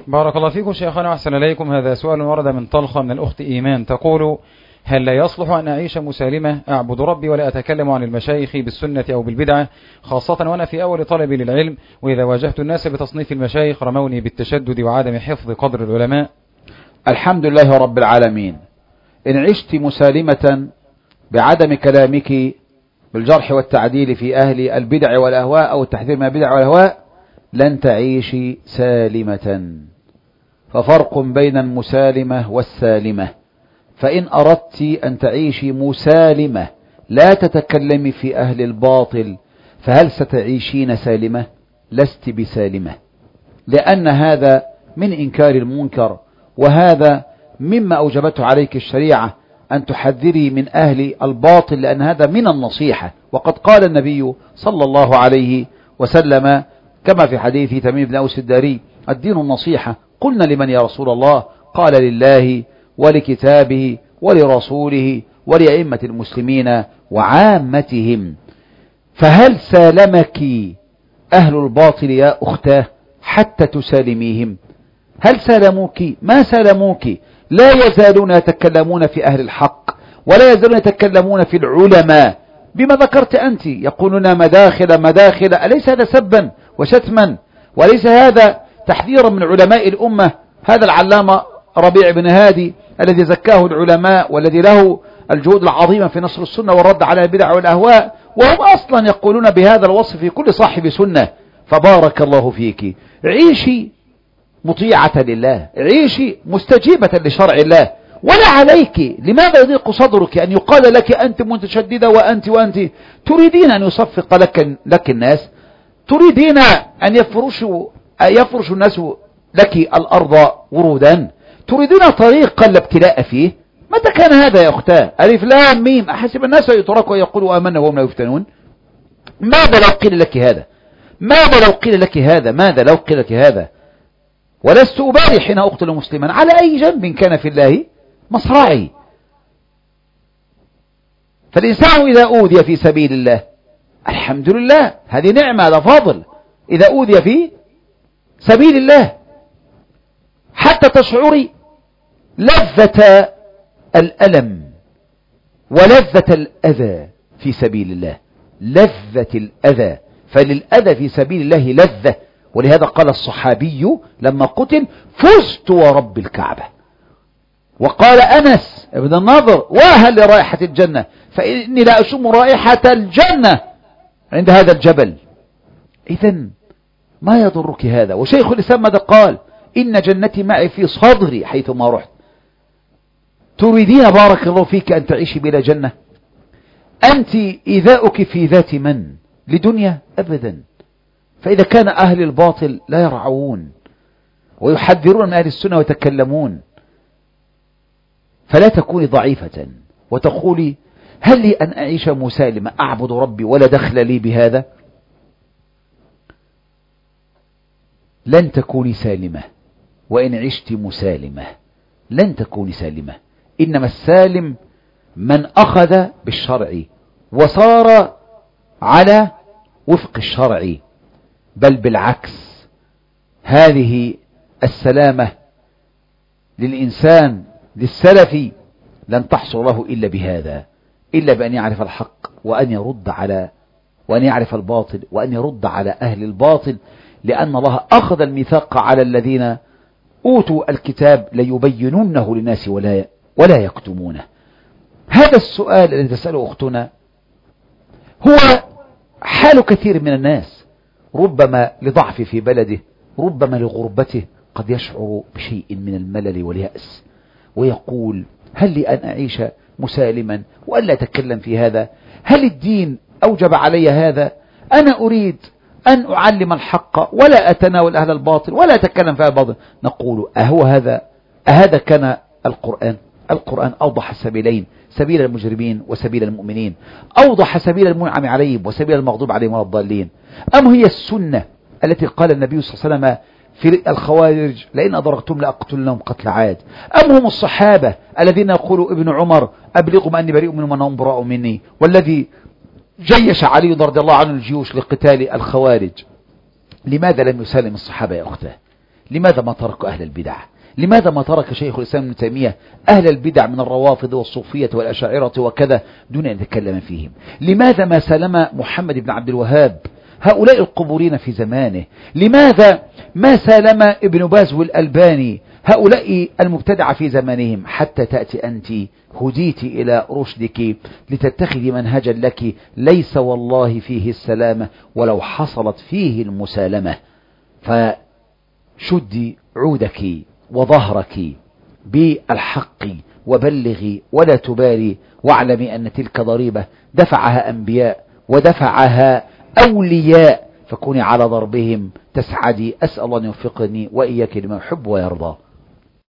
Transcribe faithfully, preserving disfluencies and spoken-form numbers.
بارك الله فيكم شيخنا وأحسن إليكم. هذا سؤال ورد من طلخة من الأخت إيمان تقول: هل لا يصلح أن أعيش مسالمة أعبد ربي ولا أتكلم عن المشايخ بالسنة أو بالبدعة، خاصة وأنا في أول طلبي للعلم، وإذا واجهت الناس بتصنيف المشايخ رموني بالتشدد وعدم حفظ قدر العلماء؟ الحمد لله رب العالمين. إن عشت مسالمة بعدم كلامك بالجرح والتعديل في أهل البدع والأهواء أو التحذير من البدع والأهواء لن تعيشي سالمة. ففرق بين المسالمة والسالمة. فإن أردت أن تعيشي مسالمة لا تتكلمي في أهل الباطل فهل ستعيشين سالمة؟ لست بسالمة، لأن هذا من إنكار المنكر، وهذا مما أوجبته عليك الشريعة أن تحذري من أهل الباطل، لأن هذا من النصيحة. وقد قال النبي صلى الله عليه وسلم كما في حديث تميم بن أوس الداري: الدين النصيحة. قلنا: لمن يا رسول الله؟ قال: لله ولكتابه ولرسوله ولأئمة المسلمين وعامتهم. فهل سالمك أهل الباطل يا أختاه حتى تسالميهم؟ هل سالموك؟ ما سالموك. لا يزالون يتكلمون في أهل الحق، ولا يزالون يتكلمون في العلماء بما ذكرت أنت، يقولون مداخل مداخل. أليس هذا سبا وشتما؟ وليس هذا تحذيرا من علماء الأمة؟ هذا العلامة ربيع بن هادي الذي زكاه العلماء، والذي له الجهود العظيمة في نصر السنة والرد على البدع والأهواء، وهم أصلا يقولون بهذا الوصف في كل صاحب سنة. فبارك الله فيك. عيشي مطيعة لله، عيشي مستجيبة لشرع الله، ولا عليك. لماذا يضيق صدرك أن يقال لك أنت متشددة وأنت وأنت؟ تريدين أن يصفق لك, لك الناس؟ تريدين أن يفرشوا يفرش الناس لك الأرض ورودا؟ تريدون طريقا لا ابتلاء فيه؟ متى كان هذا يا أختاه؟ ألف لام ميم أحسب الناس يتركوا ويقولوا آمنا وهم لا يفتنون. ماذا لو قيل لك هذا؟ ماذا لو قيل لك هذا؟ ماذا لو قيل لك هذا؟ ولست أبالي حين أقتل مسلما على أي جنب كان في الله مصرعي. فالإنسان إذا أوذي في سبيل الله الحمد لله، هذه نعمة، هذا فضل. إذا أوذي في سبيل الله حتى تشعري لذة الألم ولذة الأذى في سبيل الله، لذة الأذى. فللأذى في سبيل الله لذة. ولهذا قال الصحابي لما قتل: فزت ورب الكعبة. وقال أنس ابن النضر: واهل لرائحة الجنة، فإني لا أشم رائحة الجنة عند هذا الجبل. إذن ما يضرك هذا؟ وشيخ الإسلام ماذا قال؟ إن جنتي معي في صدري حيثما رحت. تريدين بارك الله فيك أن تعيشي بلا جنة؟ أنت إيذاؤك في ذات من؟ لدنيا؟ أبدا. فإذا كان أهل الباطل لا يرعون ويحذرون من أهل السنة ويتكلمون، فلا تكوني ضعيفة وتقولي: هل لي أن أعيش مسالمة أعبد ربي ولا دخل لي بهذا؟ لن تكوني سالمة. وإن عشت مسالمة لن تكوني سالمة. إنما السالم من أخذ بالشرع وصار على وفق الشرع، بل بالعكس. هذه السلامة للإنسان للسلف لن تحصل له إلا بهذا، إلا بأن يعرف الحق وأن يرد على وأن يعرف الباطل وأن يرد على أهل الباطل، لأن الله أخذ الميثاق على الذين أوتوا الكتاب ليبينونه للناس ولا ولا يكتمونه. هذا السؤال الذي تسأله أختنا هو حال كثير من الناس، ربما لضعف في بلده، ربما لغربته، قد يشعر بشيء من الملل واليأس ويقول: هل لي أن أعيش مسالما وألا أتكلم في هذا؟ هل الدين أوجب علي هذا؟ أنا أريد أن أعلم الحق ولا أتناول أهل الباطل ولا أتكلم في أهل الباطل. نقول: أهو هذا أهذا كان القرآن؟ القرآن أوضح السبيلين، سبيل المجرمين وسبيل المؤمنين، أوضح سبيل المنعم عليهم وسبيل المغضوب عليهم ولا الضالين. أم هي السنة التي قال النبي صلى الله عليه وسلم في الخوارج: لئن أدركتم لأقتلنهم قتل عاد؟ أم هم الصحابة الذين يقول ابن عمر: أبلغهم أني بريء منهم وأنهم براء مني، والذي جيش علي رضي الله عنه الجيوش لقتال الخوارج؟ لماذا لم يسالم الصحابة يا أختاه؟ لماذا ما ترك أهل البدع؟ لماذا ما ترك شيخ الإسلام ابن تيمية أهل البدع من الروافض والصوفية والأشاعرة وكذا دون أن يتكلم فيهم؟ لماذا ما سلم محمد بن عبد الوهاب هؤلاء القبورين في زمانه؟ لماذا ما سالم ابن باز والألباني هؤلاء المبتدع في زمانهم؟ حتى تأتي أنت هديت إلى رشدك لتتخذي منهجا لك ليس والله فيه السلامة ولو حصلت فيه المسالمة. فشدي عودك وظهرك بالحق وبلغي ولا تبالي، واعلمي أن تلك ضريبة دفعها أنبياء ودفعها أولياء، فكوني على ضربهم تسعدي. أسأل الله أن يوفقني وإياك لما يحب ويرضى.